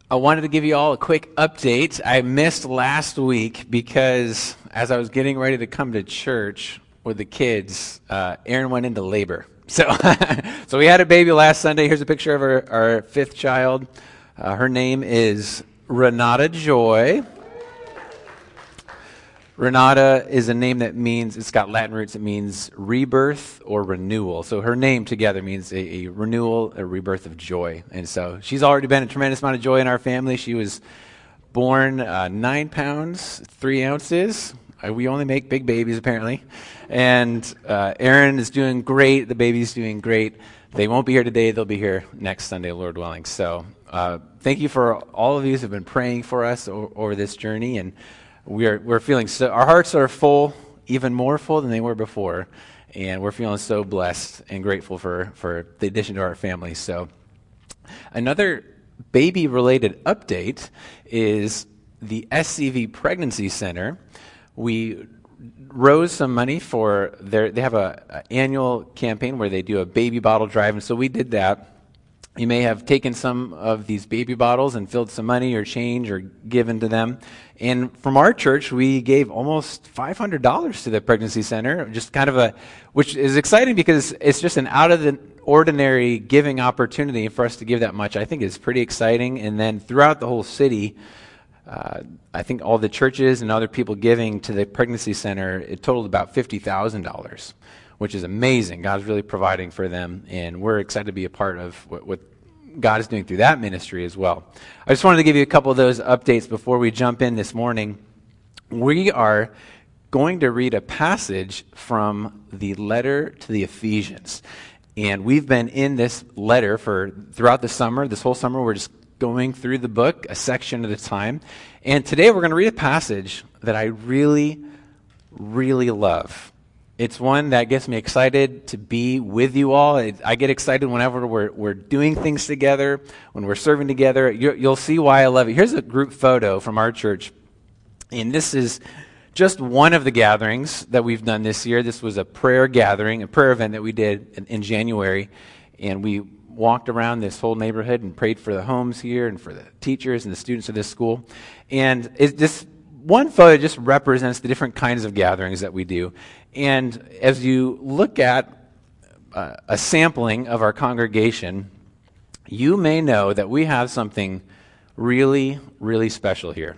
I wanted to give you all a quick update. I missed last week because as I was getting ready to come to church with the kids, Erin went into labor. So we had a baby last Sunday. Here's a picture of our fifth child. Her name is Renata Joy. Renata is a name that means, it's got Latin roots, it means rebirth or renewal. So her name together means a renewal, a rebirth of joy. And so she's already been a tremendous amount of joy in our family. She was born 9 pounds, 3 ounces. We only make big babies, apparently. And Erin is doing great. The baby's doing great. They won't be here today. They'll be here next Sunday, Lord willing. So thank you for all of you who have been praying for us over this journey. And we're feeling so, our hearts are full, even more full than they were before, and we're feeling so blessed and grateful for the addition to our family. So another baby-related update is the SCV Pregnancy Center. We raised some money for they have an annual campaign where they do a baby bottle drive, and so we did that. You may have taken some of these baby bottles and filled some money or change or given to them. And from our church, we gave almost $500 to the pregnancy center, just kind of which is exciting because it's just an out of the ordinary giving opportunity for us to give that much. I think it's pretty exciting. And then throughout the whole city, I think all the churches and other people giving to the pregnancy center, it totaled about $50,000. Which is amazing. God's really providing for them, and we're excited to be a part of what God is doing through that ministry as well. I just wanted to give you a couple of those updates before we jump in this morning. We are going to read a passage from the letter to the Ephesians, and we've been in this letter throughout the summer. This whole summer, we're just going through the book, a section at a time, and today we're going to read a passage that I really, really love. It's one that gets me excited to be with you all. I get excited whenever we're doing things together, when we're serving together. You'll see why I love it. Here's a group photo from our church, and this is just one of the gatherings that we've done this year. This was a prayer gathering, a prayer event that we did in January, and we walked around this whole neighborhood and prayed for the homes here and for the teachers and the students of this school. And this one photo just represents the different kinds of gatherings that we do. And as you look at a sampling of our congregation, you may know that we have something really, really special here.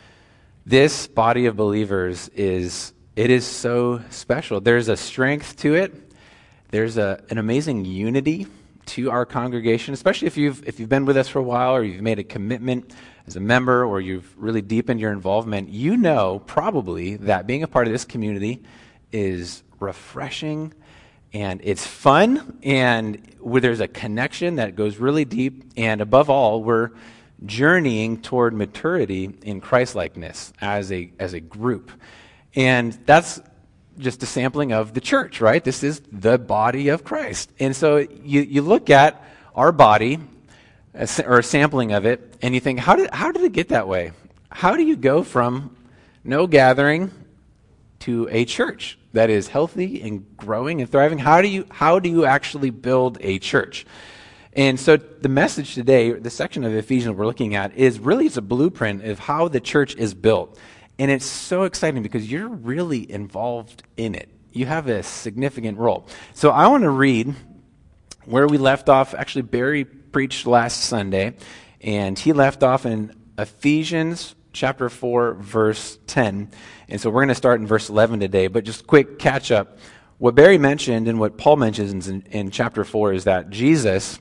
This body of believers is so special. There's a strength to it. There's an amazing unity to our congregation, especially if you've been with us for a while or you've made a commitment as a member or you've really deepened your involvement. You know probably that being a part of this community is refreshing and it's fun and where there's a connection that goes really deep, and above all, we're journeying toward maturity in Christ-likeness as a group. And that's just a sampling of the church, right? This is the body of Christ. And so you look at our body, or a sampling of it, and you think, how did it get that way? How do you go from no gathering to a church that is healthy and growing and thriving? How do you actually build a church? And so the message today, the section of Ephesians we're looking at, it's a blueprint of how the church is built. And it's so exciting because you're really involved in it. You have a significant role. So I want to read where we left off. Actually, Barry preached last Sunday, and he left off in Ephesians chapter 4, verse 10. And so we're going to start in verse 11 today, but just quick catch up. What Barry mentioned and what Paul mentions in chapter 4 is that Jesus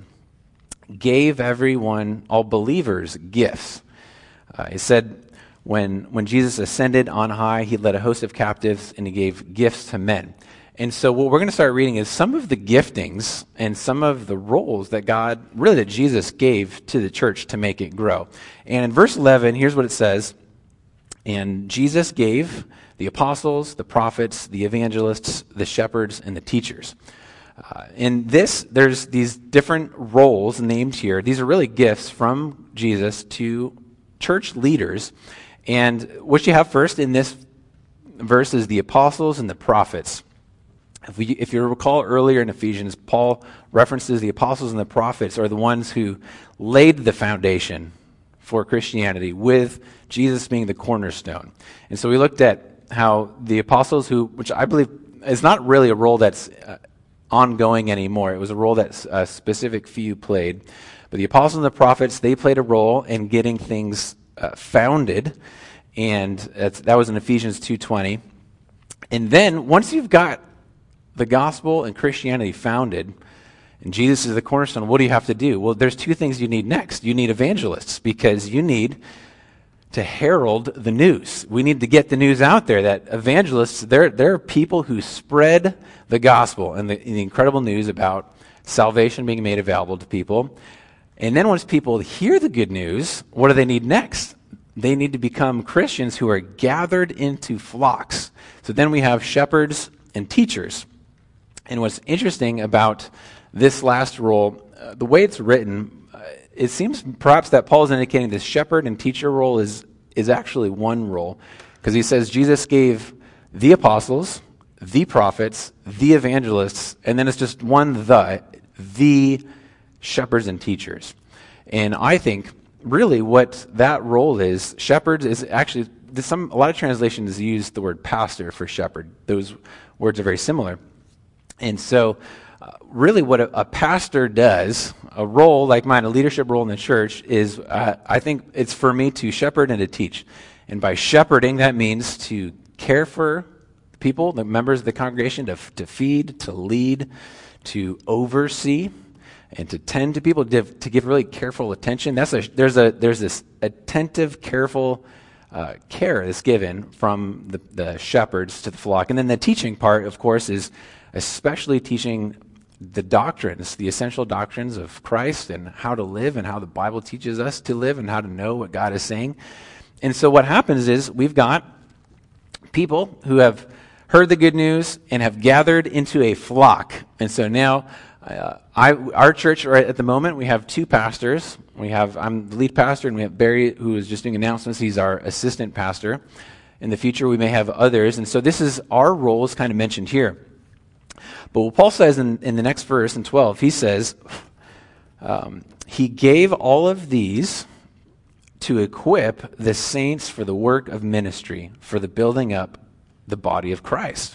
gave everyone, all believers, gifts. He said when Jesus ascended on high, he led a host of captives and he gave gifts to men. And so what we're going to start reading is some of the giftings and some of the roles that that Jesus gave to the church to make it grow. And in verse 11, here's what it says. And Jesus gave the apostles, the prophets, the evangelists, the shepherds, and the teachers. In this, there's these different roles named here. These are really gifts from Jesus to church leaders. And what you have first in this verse is the apostles and the prophets. If you recall earlier in Ephesians, Paul references the apostles and the prophets are the ones who laid the foundation for Christianity, with Jesus being the cornerstone. And so we looked at how the apostles, which I believe is not really a role that's ongoing anymore. It was a role that a specific few played. But the apostles and the prophets, they played a role in getting things founded, and that was in Ephesians 2:20. And then once you've got the gospel and Christianity founded, and Jesus is the cornerstone, what do you have to do? Well, there's two things you need next. You need evangelists, because you need to herald the news. We need to get the news out there that evangelists, they're people who spread the gospel and the incredible news about salvation being made available to people. And then once people hear the good news, what do they need next? They need to become Christians who are gathered into flocks. So then we have shepherds and teachers. And what's interesting about this last role, the way it's written, it seems perhaps that Paul is indicating this shepherd and teacher role is actually one role, because he says Jesus gave the apostles, the prophets, the evangelists, and then it's just one the shepherds and teachers. And I think really what that role is, shepherds is actually, a lot of translations use the word pastor for shepherd. Those words are very similar. And so really what a pastor does, a role like mine, a leadership role in the church, is I think it's for me to shepherd and to teach. And by shepherding, that means to care for people, the members of the congregation, to feed, to lead, to oversee, and to tend to people, to give really careful attention. There's this attentive, careful care that's given from the shepherds to the flock. And then the teaching part, of course, is especially teaching the doctrines, the essential doctrines of Christ and how to live and how the Bible teaches us to live and how to know what God is saying. And so what happens is we've got people who have heard the good news and have gathered into a flock. And so now our church right at the moment, we have two pastors. I'm the lead pastor, and we have Barry, who is just doing announcements. He's our assistant pastor. In the future, we may have others. And so this is our role is kind of mentioned here. But what Paul says in the next verse, in 12, he says, he gave all of these to equip the saints for the work of ministry, for the building up the body of Christ.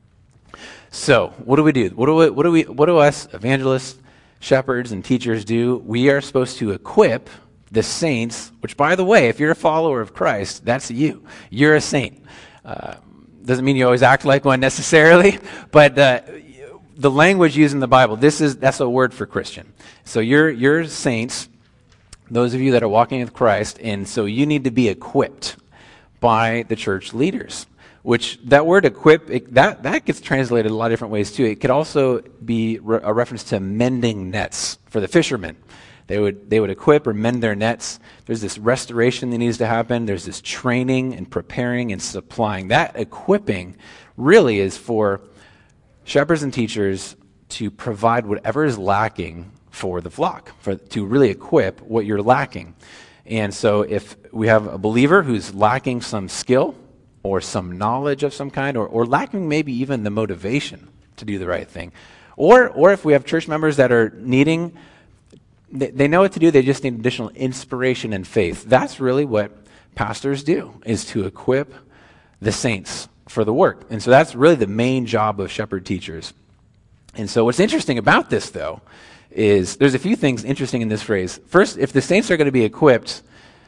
So, what do we do? What do us evangelists, shepherds, and teachers do? We are supposed to equip the saints, which, by the way, if you're a follower of Christ, that's you. You're a saint. Doesn't mean you always act like one necessarily, but the language used in the Bible, that's a word for Christian. So you're saints, those of you that are walking with Christ, and so you need to be equipped by the church leaders. Which that word equip, that gets translated a lot of different ways too. It could also be a reference to mending nets for the fishermen. They would equip or mend their nets. There's this restoration that needs to happen. There's this training and preparing and supplying. That equipping really is for shepherds and teachers to provide whatever is lacking for the flock, to really equip what you're lacking. And so if we have a believer who's lacking some skill or some knowledge of some kind, or lacking maybe even the motivation to do the right thing, or if we have church members that are needing, they know what to do, they just need additional inspiration and faith. That's really what pastors do, is to equip the saints for the work. And so that's really the main job of shepherd teachers. And so what's interesting about this, though, is there's a few things interesting in this phrase. First, if the saints are going to be equipped,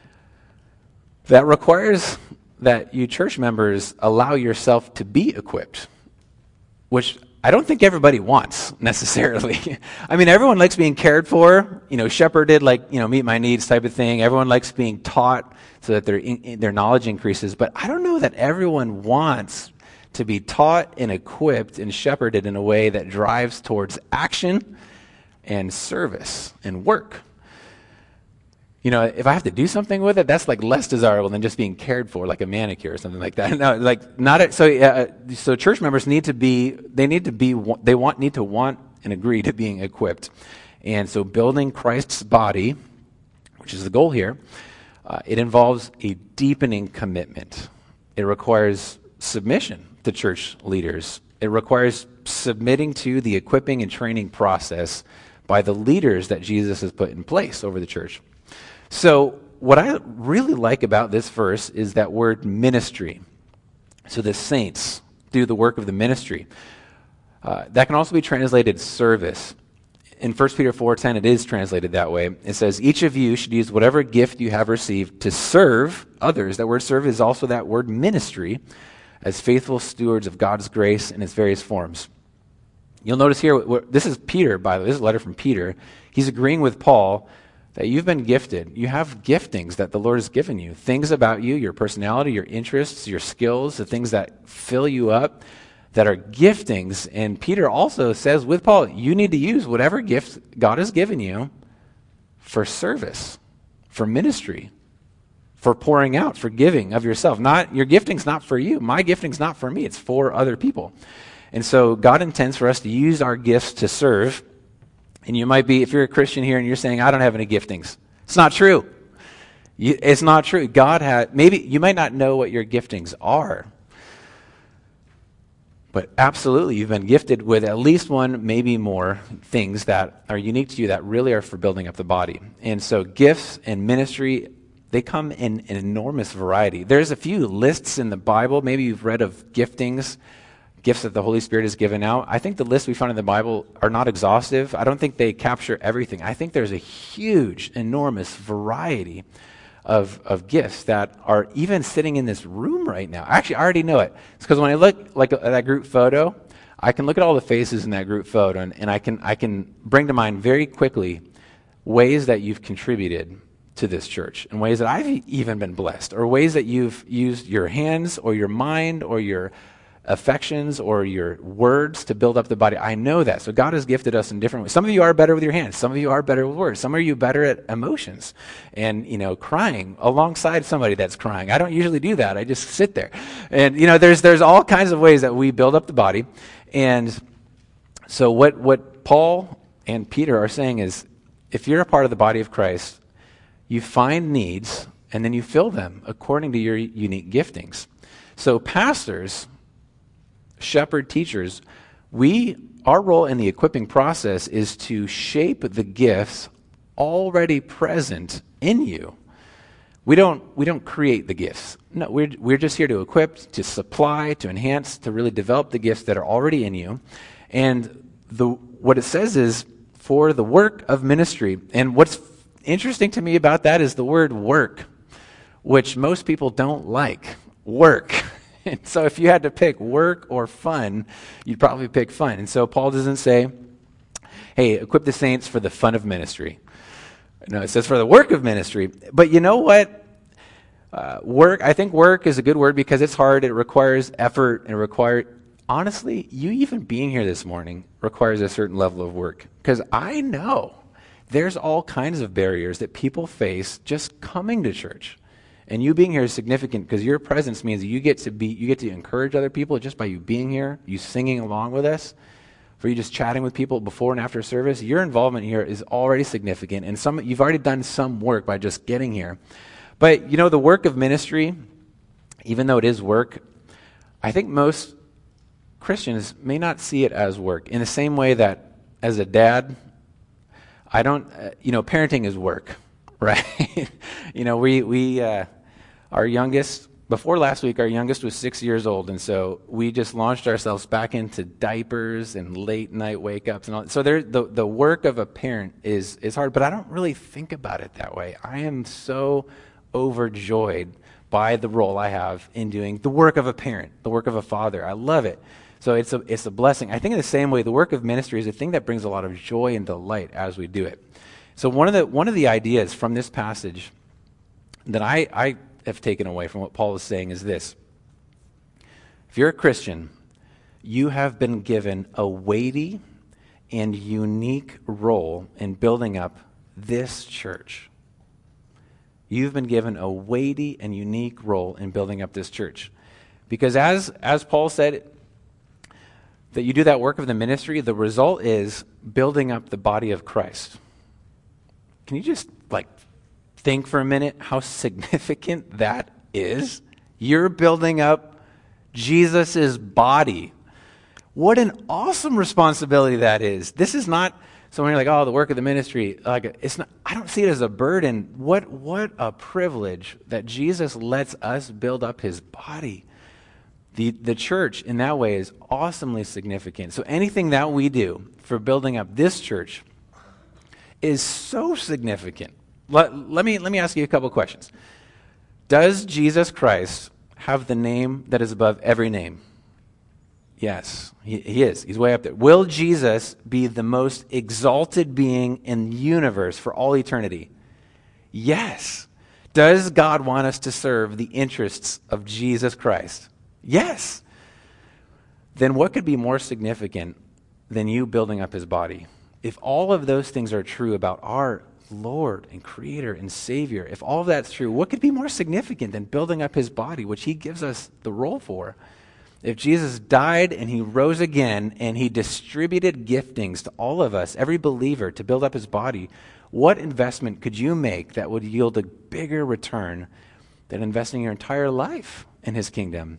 that requires that you church members allow yourself to be equipped, which I don't think everybody wants necessarily. I mean, everyone likes being cared for, shepherded, meet my needs type of thing. Everyone likes being taught so that their knowledge increases. But I don't know that everyone wants to be taught and equipped and shepherded in a way that drives towards action and service and work. If I have to do something with it, that's less desirable than just being cared for, like a manicure or something like that. No, so church members need to want and agree to being equipped. And so building Christ's body, which is the goal here, it involves a deepening commitment. It requires submission to church leaders. It requires submitting to the equipping and training process by the leaders that Jesus has put in place over the church. So what I really like about this verse is that word ministry. So the saints do the work of the ministry. That can also be translated service. In 1 Peter 4:10, it is translated that way. It says, each of you should use whatever gift you have received to serve others. That word serve is also that word ministry, as faithful stewards of God's grace in its various forms. You'll notice here, this is Peter, by the way. This is a letter from Peter. He's agreeing with Paul that you've been gifted. You have giftings that the Lord has given you. Things about you, your personality, your interests, your skills, the things that fill you up, that are giftings. And Peter also says with Paul, you need to use whatever gift God has given you for service, for ministry, for pouring out, for giving of yourself. Your gifting's not for you. My gifting's not for me. It's for other people. And so God intends for us to use our gifts to serve. And you might be, if you're a Christian here and you're saying, I don't have any giftings. It's not true. It's not true. Maybe you might not know what your giftings are. But absolutely, you've been gifted with at least one, maybe more, things that are unique to you that really are for building up the body. And so gifts and ministry, they come in an enormous variety. There's a few lists in the Bible. Maybe you've read of giftings, gifts that the Holy Spirit has given out. I think the lists we find in the Bible are not exhaustive. I don't think they capture everything. I think there's a huge, enormous variety of gifts that are even sitting in this room right now. Actually, I already know it. It's because when I look at that group photo, I can look at all the faces in that group photo, and I can bring to mind very quickly ways that you've contributed to this church, and ways that I've even been blessed, or ways that you've used your hands or your mind or your affections or your words to build up the body. I know that. So God has gifted us in different ways. Some of you are better with your hands. Some of you are better with words. Some of you better at emotions and, crying alongside somebody that's crying. I don't usually do that. I just sit there. And, there's all kinds of ways that we build up the body. And so what Paul and Peter are saying is, if you're a part of the body of Christ, you find needs and then you fill them according to your unique giftings. So pastors, shepherd teachers, our role in the equipping process is to shape the gifts already present in you. We don't create the gifts. No, we're just here to equip, to supply, to enhance, to really develop the gifts that are already in you. And what it says is for the work of ministry. And what's interesting to me about that is the word work, which most people don't like. Work. And so if you had to pick work or fun, you'd probably pick fun. And so Paul doesn't say, hey, equip the saints for the fun of ministry. No, it says for the work of ministry. But you know what? I think work is a good word because it's hard. It requires effort. Honestly, you even being here this morning requires a certain level of work. Because I know there's all kinds of barriers that people face just coming to church. And you being here is significant because your presence means that you get to encourage other people just by you being here, you singing along with us, for you just chatting with people before and after service. Your involvement here is already significant, and you've already done some work by just getting here. But the work of ministry, even though it is work, I think most Christians may not see it as work. In the same way that as a dad, I don't, parenting is work, right? Our youngest, before last week, our youngest was 6 years old, and so we just launched ourselves back into diapers and late night wake-ups and all. So the work of a parent is hard, but I don't really think about it that way. I am so overjoyed by the role I have in doing the work of a parent, the work of a father. I love it. So it's a blessing. I think in the same way, the work of ministry is a thing that brings a lot of joy and delight as we do it. So one of the ideas from this passage that I have taken away from what Paul is saying is this. If you're a Christian, you have been given a weighty and unique role in building up this church. You've been given a weighty and unique role in building up this church. Because as Paul said, that you do that work of the ministry, the result is building up the body of Christ. Can you just think for a minute how significant that is? You're building up Jesus' body. What an awesome responsibility that is. This is not So when you're like, oh, the work of the ministry, like it's not, I don't see it as a burden. What a privilege that Jesus lets us build up his body. The church in that way is awesomely significant. So anything that we do for building up this church is so significant. Let me ask you a couple questions. Does Jesus Christ have the name that is above every name? Yes, he is. He's way up there. Will Jesus be the most exalted being in the universe for all eternity? Yes. Does God want us to serve the interests of Jesus Christ? Yes. Then what could be more significant than you building up his body? If all of those things are true about our Lord and Creator and Savior, if all of that's true, what could be more significant than building up his body, which he gives us the role for? If Jesus died and he rose again and he distributed giftings to all of us, every believer, to build up his body, what investment could you make that would yield a bigger return than investing your entire life in his kingdom?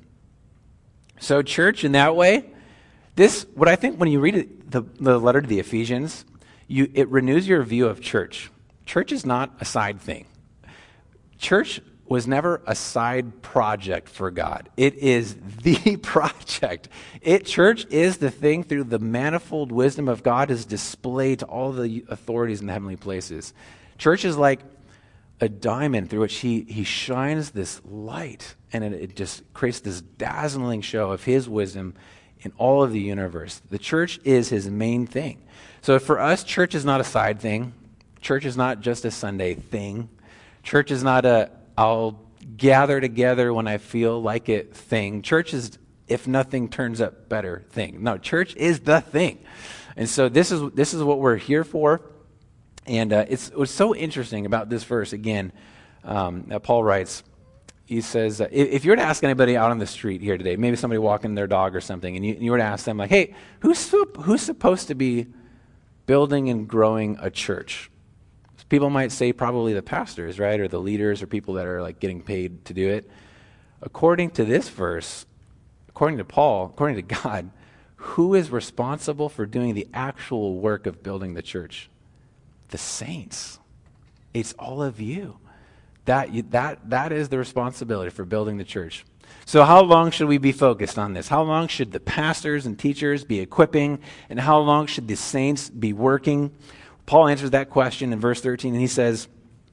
So church, in that way, what I think when you read it, the letter to the Ephesians, it renews your view of church. Church is not a side thing. Church was never a side project for God. It is the project. Church is the thing through the manifold wisdom of God is displayed to all the authorities in the heavenly places. Church is like a diamond through which he shines this light, and it just creates this dazzling show of his wisdom in all of the universe. The church is his main thing. So for us, church is not a side thing. Church is not just a Sunday thing. Church is not I'll gather together when I feel like it thing. Church is, if nothing turns up better thing. No, church is the thing. And so this is what we're here for. And what's so interesting about this verse, again, that Paul writes, he says, if you were to ask anybody out on the street here today, maybe somebody walking their dog or something, and you were to ask them, like, hey, who's supposed to be building and growing a church? People might say probably the pastors, right, or the leaders or people that are like getting paid to do it. According to this verse, according to Paul, according to God, who is responsible for doing the actual work of building the church? The saints. It's all of you. That is the responsibility for building the church. So how long should we be focused on this? How long should the pastors and teachers be equipping? And how long should the saints be working? Paul answers that question in verse 13, and he says,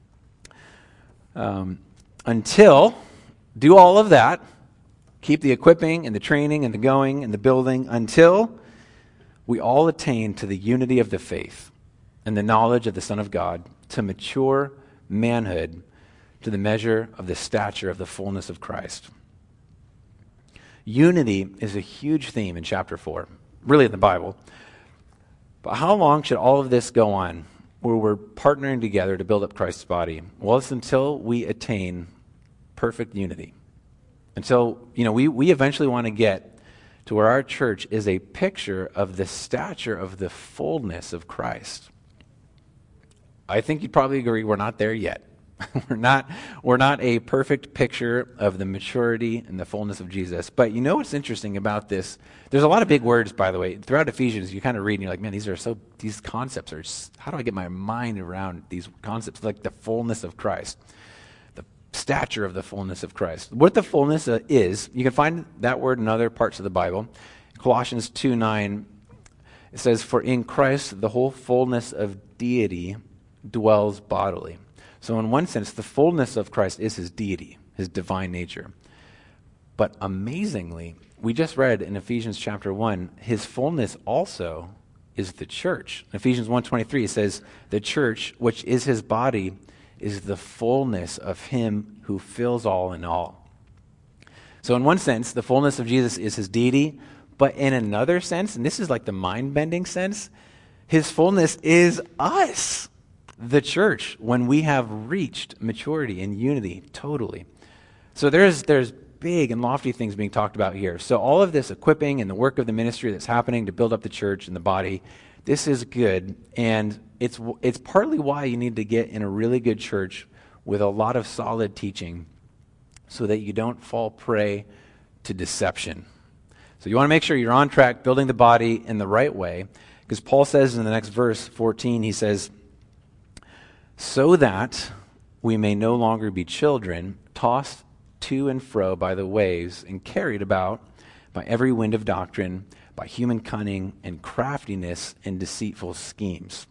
until, do all of that, keep the equipping and the training and the going and the building, until we all attain to the unity of the faith and the knowledge of the Son of God, to mature manhood, to the measure of the stature of the fullness of Christ. Unity is a huge theme in chapter 4, really in the Bible. But how long should all of this go on where we're partnering together to build up Christ's body? Well, it's until we attain perfect unity. Until, we eventually want to get to where our church is a picture of the stature of the fullness of Christ. I think you'd probably agree we're not there yet. We're not a perfect picture of the maturity and the fullness of Jesus. But you know what's interesting about this? There's a lot of big words, by the way. Throughout Ephesians, you kind of read and you're like, man, these concepts are, how do I get my mind around these concepts? Like the fullness of Christ, the stature of the fullness of Christ. What the fullness is, you can find that word in other parts of the Bible. Colossians 2:9, it says, for in Christ the whole fullness of deity dwells bodily. So in one sense, the fullness of Christ is his deity, his divine nature. But amazingly, we just read in Ephesians chapter 1, his fullness also is the church. In Ephesians 1:23, it says, the church, which is his body, is the fullness of him who fills all in all. So in one sense, the fullness of Jesus is his deity, but in another sense, and this is like the mind-bending sense, his fullness is us. The church, when we have reached maturity and unity totally. So there's big and lofty things being talked about here. So all of this equipping and the work of the ministry that's happening to build up the church and the body, this is good. And it's partly why you need to get in a really good church with a lot of solid teaching so that you don't fall prey to deception. So you want to make sure you're on track building the body in the right way. Because Paul says in the next verse, 14, he says, so that we may no longer be children, tossed to and fro by the waves and carried about by every wind of doctrine, by human cunning and craftiness and deceitful schemes.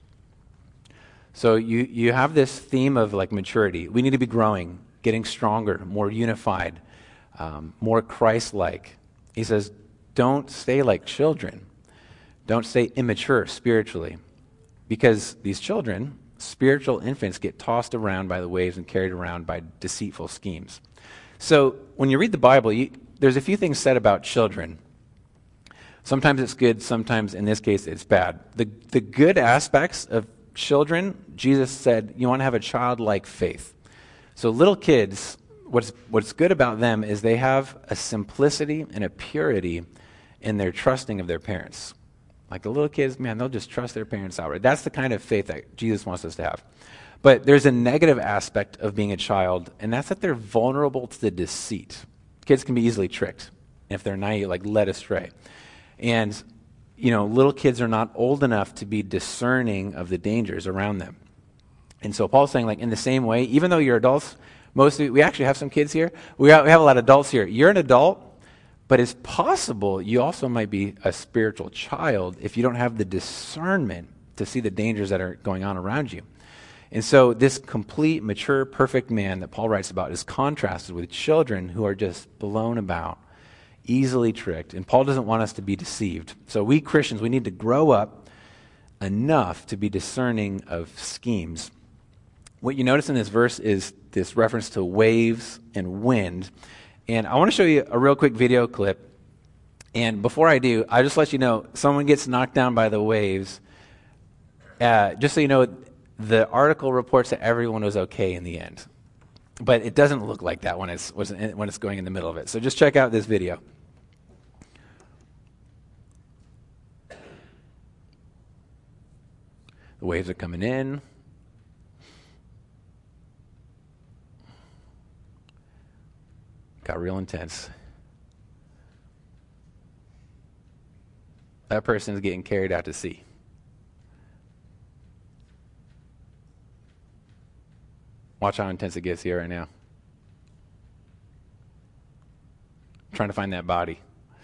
So you have this theme of like maturity. We need to be growing, getting stronger, more unified, more Christ-like. He says, don't stay like children. Don't stay immature spiritually. Because these children, spiritual infants, get tossed around by the waves and carried around by deceitful schemes. So when you read the Bible, there's a few things said about children. Sometimes it's good, sometimes in this case it's bad. The good aspects of children, Jesus said, you want to have a childlike faith. So little kids, what's good about them is they have a simplicity and a purity in their trusting of their parents. Like the little kids, man, they'll just trust their parents outright. That's the kind of faith that Jesus wants us to have. But there's a negative aspect of being a child, and that's that they're vulnerable to the deceit. Kids can be easily tricked if they're naive, like led astray. And, little kids are not old enough to be discerning of the dangers around them. And so Paul's saying, like, in the same way, even though you're adults, we actually have some kids here. We have a lot of adults here. You're an adult, but it's possible you also might be a spiritual child if you don't have the discernment to see the dangers that are going on around you. And so this complete, mature, perfect man that Paul writes about is contrasted with children who are just blown about, easily tricked. And Paul doesn't want us to be deceived. So we Christians, we need to grow up enough to be discerning of schemes. What you notice in this verse is this reference to waves and wind. And I want to show you a real quick video clip. And before I do, I'll just let you know, someone gets knocked down by the waves. Just so you know, the article reports that everyone was okay in the end. But it doesn't look like that when it's going in the middle of it. So just check out this video. The waves are coming in. Got real intense. That person is getting carried out to sea. Watch how intense it gets here right now. I'm trying to find that body.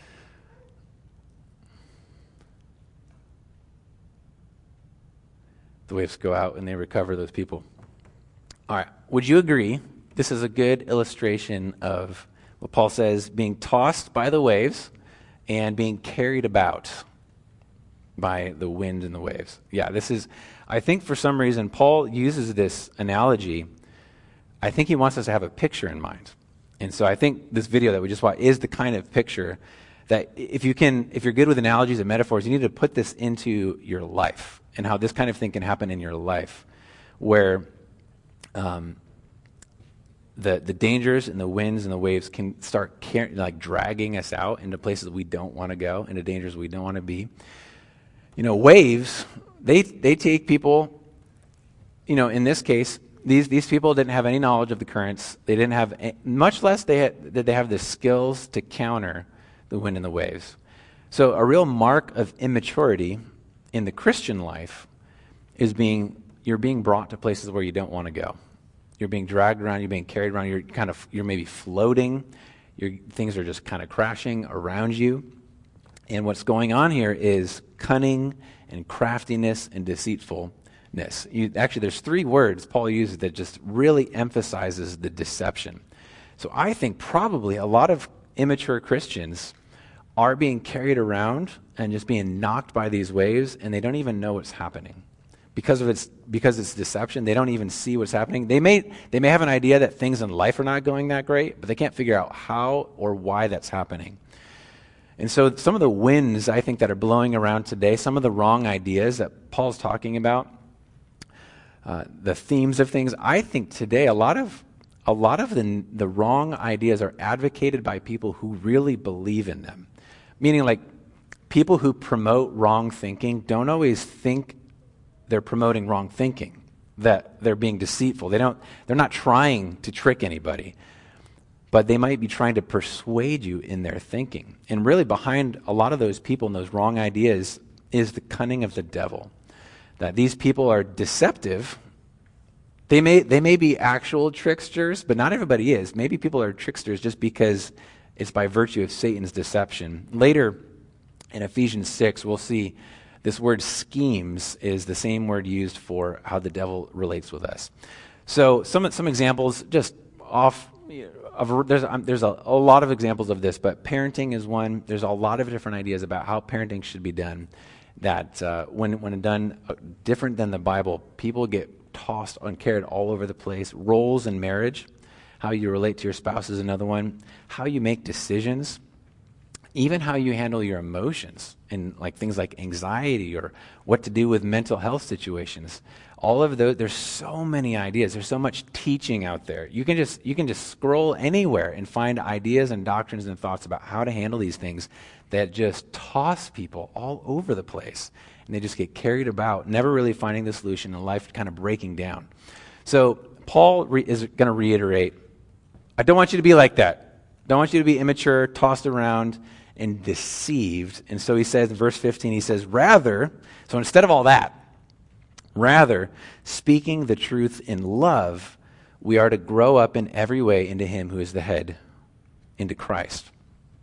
The waves go out and they recover those people. All right. Would you agree this is a good illustration of what Paul says, being tossed by the waves and being carried about by the wind and the waves? Yeah, I think for some reason Paul uses this analogy. I think he wants us to have a picture in mind. And so I think this video that we just watched is the kind of picture that if you're good with analogies and metaphors, you need to put this into your life and how this kind of thing can happen in your life where the dangers and the winds and the waves can start dragging us out into places we don't want to go, into dangers we don't want to be. Waves, they take people, in this case, these people didn't have any knowledge of the currents. They didn't have, much less did they have the skills to counter the wind and the waves. So a real mark of immaturity in the Christian life is you're being brought to places where you don't want to go. You're being dragged around, you're being carried around, you're maybe floating, things are just kind of crashing around you. And what's going on here is cunning and craftiness and deceitfulness. Actually, there's 3 words Paul uses that just really emphasizes the deception. So I think probably a lot of immature Christians are being carried around and just being knocked by these waves, and they don't even know what's happening. Because it's deception, they don't even see what's happening. They may have an idea that things in life are not going that great, but they can't figure out how or why that's happening. And so some of the winds, I think, that are blowing around today, some of the wrong ideas that Paul's talking about, the themes of things, I think today a lot of the wrong ideas are advocated by people who really believe in them. Meaning, like, people who promote wrong thinking don't always think they're promoting wrong thinking, that they're being deceitful. They're not trying to trick anybody, but they might be trying to persuade you in their thinking. And really behind a lot of those people and those wrong ideas is the cunning of the devil. That these people are deceptive. They may be actual tricksters, but not everybody is. Maybe people are tricksters just because it's by virtue of Satan's deception. Later in Ephesians 6, we'll see this word schemes is the same word used for how the devil relates with us. So some examples just off. There's a lot of examples of this, but parenting is one. There's a lot of different ideas about how parenting should be done that when done different than the Bible, people get tossed and carried all over the place. Roles in marriage, how you relate to your spouse is another one. How you make decisions. Even how you handle your emotions and like things like anxiety or what to do with mental health situations. All of those, there's so many ideas. There's so much teaching out there. You can just scroll anywhere and find ideas and doctrines and thoughts about how to handle these things that just toss people all over the place. And they just get carried about, never really finding the solution and life kind of breaking down. So Paul is going to reiterate, I don't want you to be like that. Don't want you to be immature, tossed around, and deceived. And so he says in verse 15, he says, so instead of all that, rather, speaking the truth in love, we are to grow up in every way into him who is the head, into Christ.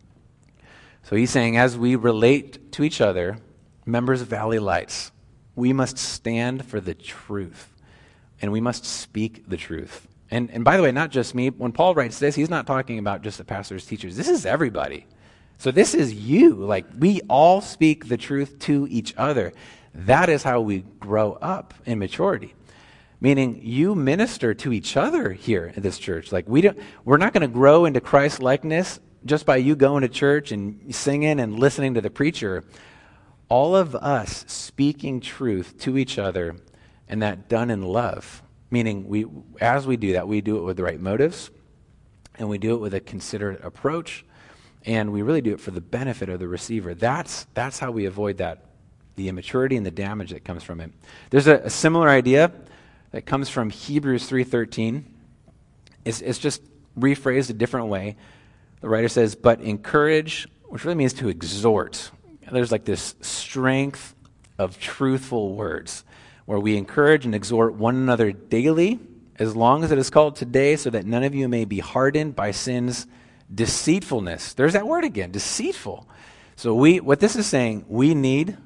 So he's saying as we relate to each other, members of Valley Lights, we must stand for the truth, and we must speak the truth. And by the way, not just me. When Paul writes this, he's not talking about just the pastors, teachers. This is everybody. So this is you. Like, we all speak the truth to each other. That is how we grow up in maturity. Meaning you minister to each other here in this church. Like, we're not going to grow into Christ likeness just by you going to church and singing and listening to the preacher. All of us speaking truth to each other, and that done in love. Meaning as we do that, we do it with the right motives, and we do it with a considerate approach, and we really do it for the benefit of the receiver. That's how we avoid the immaturity and the damage that comes from it. There's a similar idea that comes from Hebrews 3:13. It's just rephrased a different way. The writer says, but encourage, which really means to exhort. And there's like this strength of truthful words where we encourage and exhort one another daily, as long as it is called today, so that none of you may be hardened by sin's deceitfulness. There's that word again, deceitful. So what this is saying, we need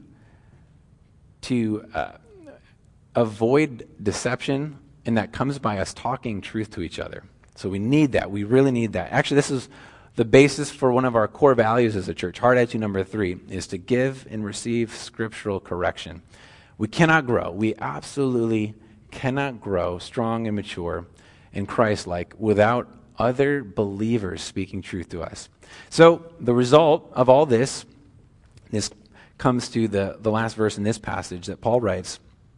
to avoid deception, and that comes by us talking truth to each other. So we need that. We really need that. Actually, this is the basis for one of our core values as a church. Heart attitude number 3 is to give and receive scriptural correction. We cannot grow. We absolutely cannot grow strong and mature and Christ-like without other believers speaking truth to us. So the result of all this comes to the last verse in this passage that Paul writes.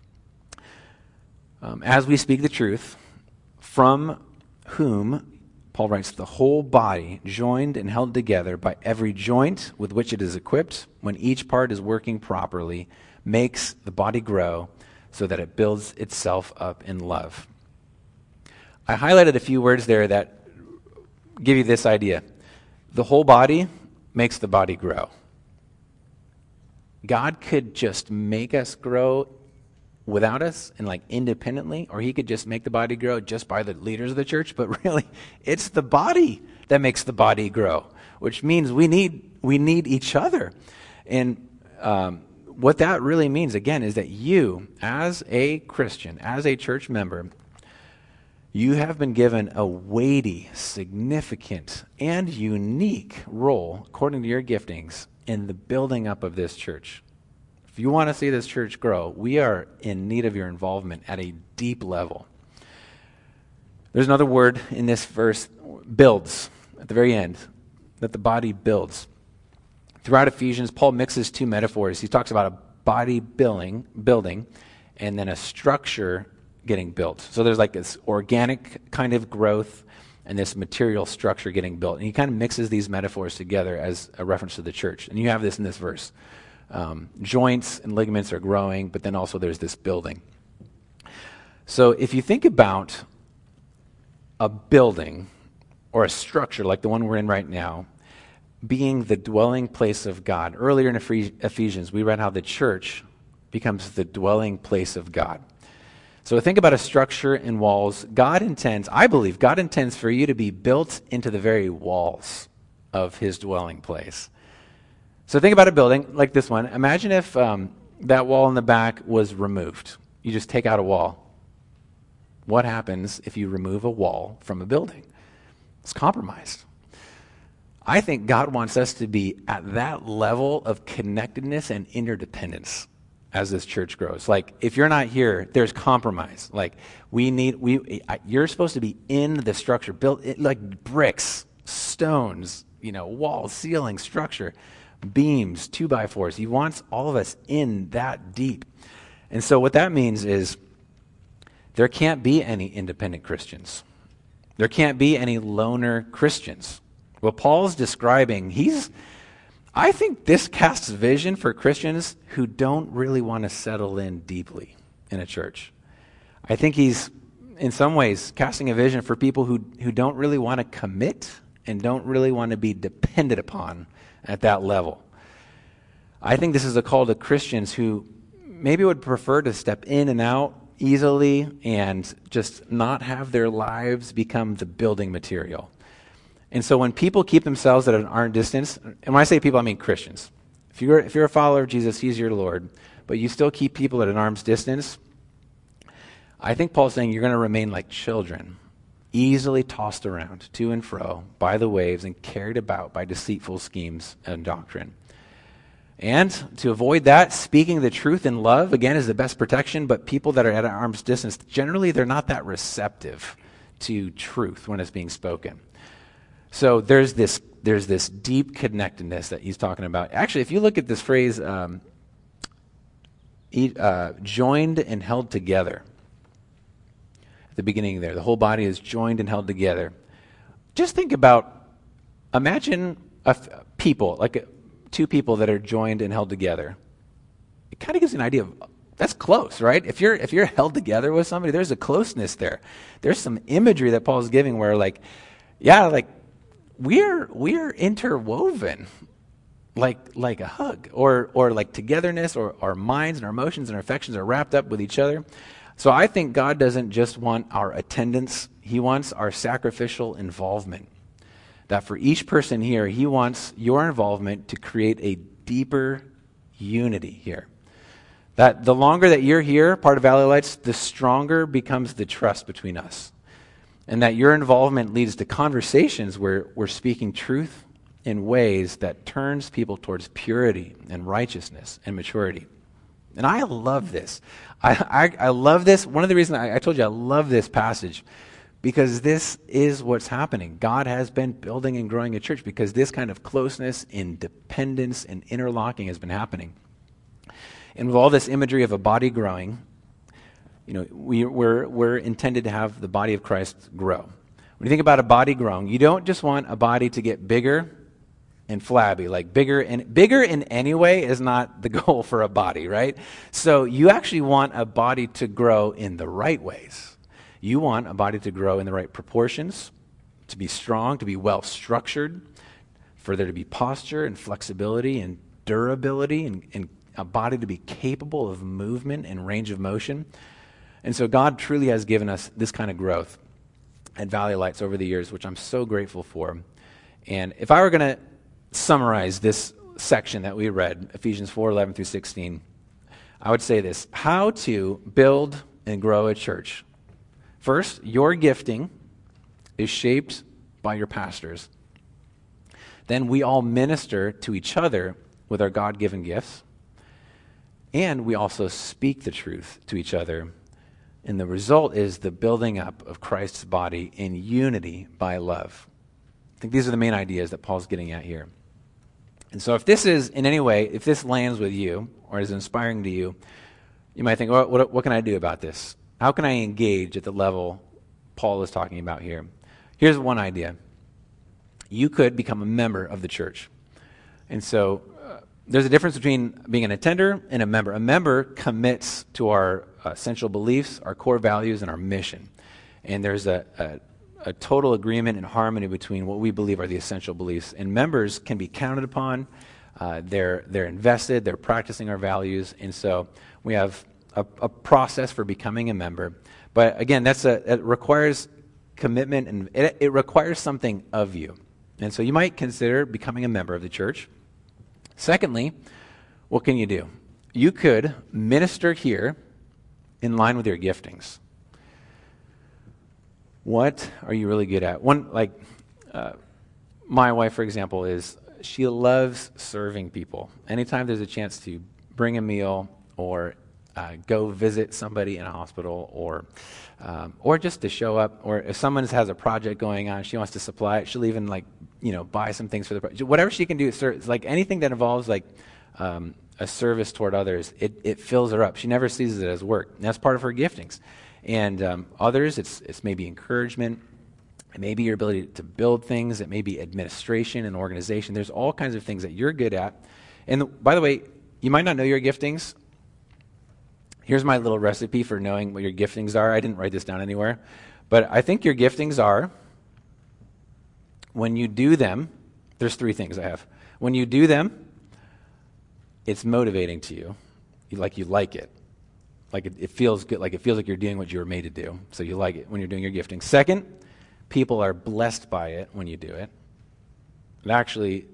As we speak the truth, from whom, Paul writes, the whole body, joined and held together by every joint with which it is equipped, when each part is working properly, makes the body grow so that it builds itself up in love. I highlighted a few words there that give you this idea. The whole body makes the body grow. God could just make us grow without us and like independently, or he could just make the body grow just by the leaders of the church, but really it's the body that makes the body grow, which means we need each other. And what that really means, again, is that you, as a Christian, as a church member, you have been given a weighty, significant, and unique role, according to your giftings, in the building up of this church. If you want to see this church grow, we are in need of your involvement at a deep level. There's another word in this verse, builds, at the very end, that the body builds. Throughout Ephesians, Paul mixes two metaphors. He talks about a body building, and then a structure getting built. So there's like this organic kind of growth and this material structure getting built. And he kind of mixes these metaphors together as a reference to the church. And you have this in this verse. Joints and ligaments are growing, but then also there's this building. So if you think about a building or a structure like the one we're in right now, being the dwelling place of God. Earlier in Ephesians, we read how the church becomes the dwelling place of God. So think about a structure and walls. I believe God intends for you to be built into the very walls of his dwelling place. So think about a building like this one. Imagine if that wall in the back was removed. You just take out a wall. What happens if you remove a wall from a building? It's compromised. I think God wants us to be at that level of connectedness and interdependence as this church grows. Like, if you're not here, there's compromise. Like, you're supposed to be in the structure, built like bricks, stones, walls, ceiling, structure, beams, 2x4s. He wants all of us in that deep. And so what that means is there can't be any independent Christians. There can't be any loner Christians. What Paul's describing, I think this casts vision for Christians who don't really want to settle in deeply in a church. I think he's, in some ways, casting a vision for people who don't really want to commit and don't really want to be dependent upon at that level. I think this is a call to Christians who maybe would prefer to step in and out easily and just not have their lives become the building material. And so when people keep themselves at an arm's distance, and when I say people, I mean Christians. If you're a follower of Jesus, he's your Lord, but you still keep people at an arm's distance, I think Paul's saying you're going to remain like children, easily tossed around to and fro by the waves and carried about by deceitful schemes and doctrine. And to avoid that, speaking the truth in love, again, is the best protection, but people that are at an arm's distance, generally they're not that receptive to truth when it's being spoken. So there's this deep connectedness that he's talking about. Actually, if you look at this phrase, joined and held together, at the beginning there, the whole body is joined and held together. Just think about, imagine people, like two people that are joined and held together. It kind of gives you an idea of, that's close, right? If you're held together with somebody, there's a closeness there. There's some imagery that Paul's giving where we're interwoven like a hug or like togetherness, or our minds and our emotions and our affections are wrapped up with each other. So I think God doesn't just want our attendance, he wants our sacrificial involvement. That for each person here, he wants your involvement to create a deeper unity here. That the longer that you're here, part of Valley Lights, the stronger becomes the trust between us. And that your involvement leads to conversations where we're speaking truth in ways that turns people towards purity and righteousness and maturity. And I love this. I love this. One of the reasons I told you I love this passage, because this is what's happening. God has been building and growing a church because this kind of closeness and dependence and interlocking has been happening. And with all this imagery of a body growing, we're intended to have the body of Christ grow. When you think about a body growing, you don't just want a body to get bigger and flabby. Like bigger in any way is not the goal for a body, right? So you actually want a body to grow in the right ways. You want a body to grow in the right proportions, to be strong, to be well structured, for there to be posture and flexibility and durability, and a body to be capable of movement and range of motion. And so God truly has given us this kind of growth at Valley Lights over the years, which I'm so grateful for. And if I were going to summarize this section that we read, Ephesians 4:11 through 16, I would say this: how to build and grow a church. First, your gifting is shaped by your pastors. Then we all minister to each other with our God-given gifts. And we also speak the truth to each other. And the result is the building up of Christ's body in unity by love. I think these are the main ideas that Paul's getting at here. And so if this is, in any way, if this lands with you or is inspiring to you, you might think, well, what can I do about this? How can I engage at the level Paul is talking about here? Here's one idea. You could become a member of the church. And so there's a difference between being an attender and a member. A member commits to our essential beliefs, our core values, and our mission. And there's a a total agreement and harmony between what we believe are the essential beliefs. And members can be counted upon. They're invested. They're practicing our values. And so we have a process for becoming a member. But again, it requires commitment, and it requires something of you. And so you might consider becoming a member of the church. Secondly, what can you do? You could minister here in line with your giftings. What are you really good at? My wife, for example, she loves serving people. Anytime there's a chance to bring a meal or go visit somebody in a hospital or just to show up, or if someone has a project going on, she wants to supply it, she'll even buy some things for the project. Whatever she can do, it's like anything that involves a service toward others, it fills her up. She never sees it as work. And that's part of her giftings. And others, it's maybe encouragement. It may be your ability to build things. It may be administration and organization. There's all kinds of things that you're good at. And by the way, you might not know your giftings. Here's my little recipe for knowing what your giftings are. I didn't write this down anywhere. But I think your giftings are, when you do them, there's 3 things I have. When you do them, it's motivating to you. You like it. It feels good. It feels like you're doing what you were made to do. So you like it when you're doing your gifting. Second, people are blessed by it when you do it. It actually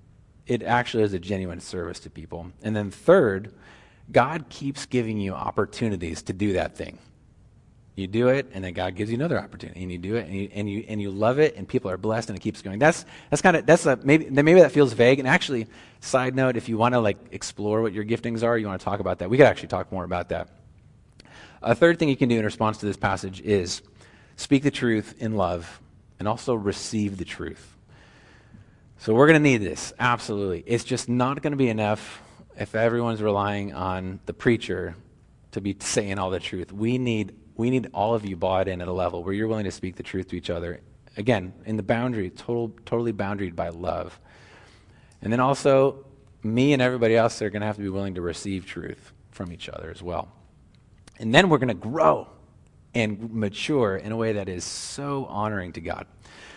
is a genuine service to people. And then third, God keeps giving you opportunities to do that thing. You do it, and then God gives you another opportunity, and you do it, and you love it, and people are blessed, and it keeps going. Maybe that feels vague. And actually, side note, if you want to explore what your giftings are, you want to talk about that, we could actually talk more about that. A third thing you can do in response to this passage is speak the truth in love, and also receive the truth. So we're going to need this, absolutely. It's just not going to be enough if everyone's relying on the preacher to be saying all the truth. We need all of you bought in at a level where you're willing to speak the truth to each other. Again, in the boundary, totally boundaried by love. And then also, me and everybody else are going to have to be willing to receive truth from each other as well. And then we're going to grow and mature in a way that is so honoring to God.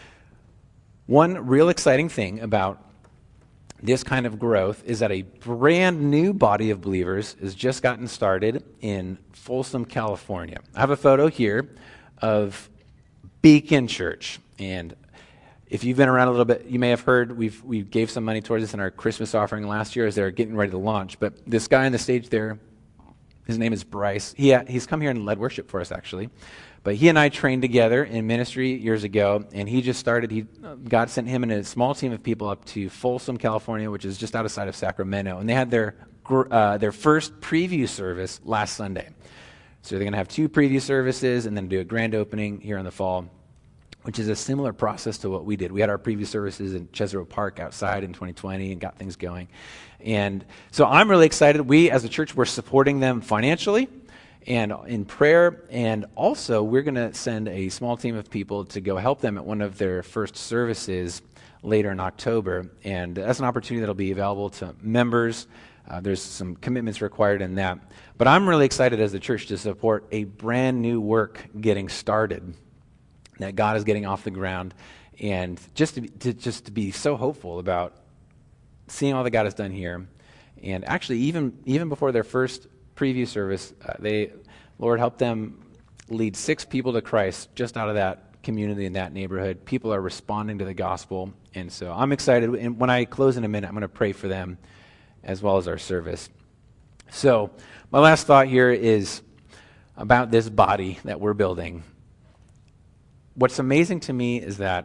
One real exciting thing about this kind of growth is that a brand new body of believers has just gotten started in Folsom, California. I have a photo here of Beacon Church. And if you've been around a little bit, you may have heard we gave some money towards this in our Christmas offering last year as they're getting ready to launch. But this guy on the stage there, his name is Bryce. He's come here and led worship for us, actually. But he and I trained together in ministry years ago, and he just started. God sent him and a small team of people up to Folsom, California, which is just outside of Sacramento, and they had their first preview service last Sunday. So they're going to have 2 preview services and then do a grand opening here in the fall, which is a similar process to what we did. We had our preview services in Chesero Park outside in 2020 and got things going. And so I'm really excited. We, as a church, we're supporting them financially and in prayer, and also we're going to send a small team of people to go help them at one of their first services later in October, and that's an opportunity that will be available to members. There's some commitments required in that. But I'm really excited as the church to support a brand new work getting started that God is getting off the ground, and just to be so hopeful about seeing all that God has done here. And actually, even before their first preview service, Lord helped them lead 6 people to Christ just out of that community in that neighborhood. People are responding to the gospel, and so I'm excited. And when I close in a minute, I'm going to pray for them as well as our service. So my last thought here is about this body that we're building. What's amazing to me is that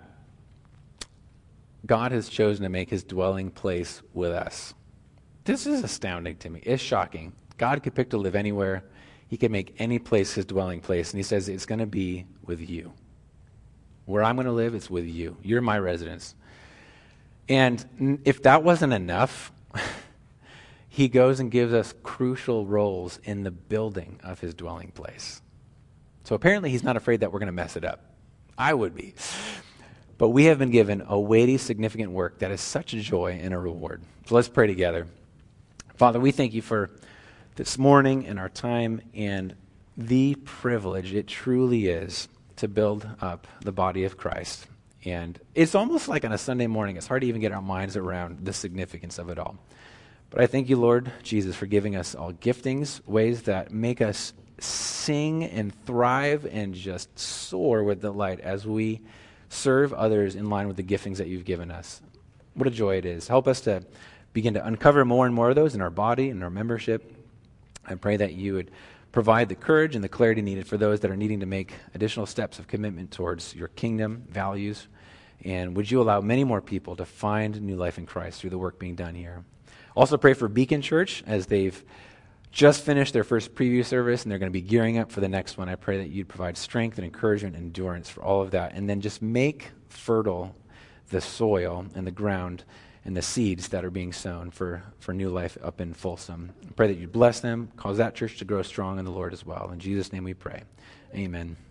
God has chosen to make his dwelling place with us. This is astounding to me. It's shocking. God could pick to live anywhere. He could make any place his dwelling place. And he says, it's going to be with you. Where I'm going to live, it's with you. You're my residence. And if that wasn't enough, he goes and gives us crucial roles in the building of his dwelling place. So apparently he's not afraid that we're going to mess it up. I would be. But we have been given a weighty, significant work that is such a joy and a reward. So let's pray together. Father, we thank you for this morning and our time and the privilege it truly is to build up the body of Christ. And it's almost like on a Sunday morning, it's hard to even get our minds around the significance of it all. But I thank you, Lord Jesus, for giving us all giftings, ways that make us sing and thrive and just soar with delight as we serve others in line with the giftings that you've given us. What a joy it is. Help us to begin to uncover more and more of those in our body and our membership. I pray that you would provide the courage and the clarity needed for those that are needing to make additional steps of commitment towards your kingdom values. And would you allow many more people to find new life in Christ through the work being done here. Also pray for Beacon Church as they've just finished their first preview service and they're going to be gearing up for the next one. I pray that you'd provide strength and encouragement and endurance for all of that. And then just make fertile the soil and the ground and the seeds that are being sown for new life up in Folsom. I pray that you'd bless them, cause that church to grow strong in the Lord as well. In Jesus' name we pray. Amen.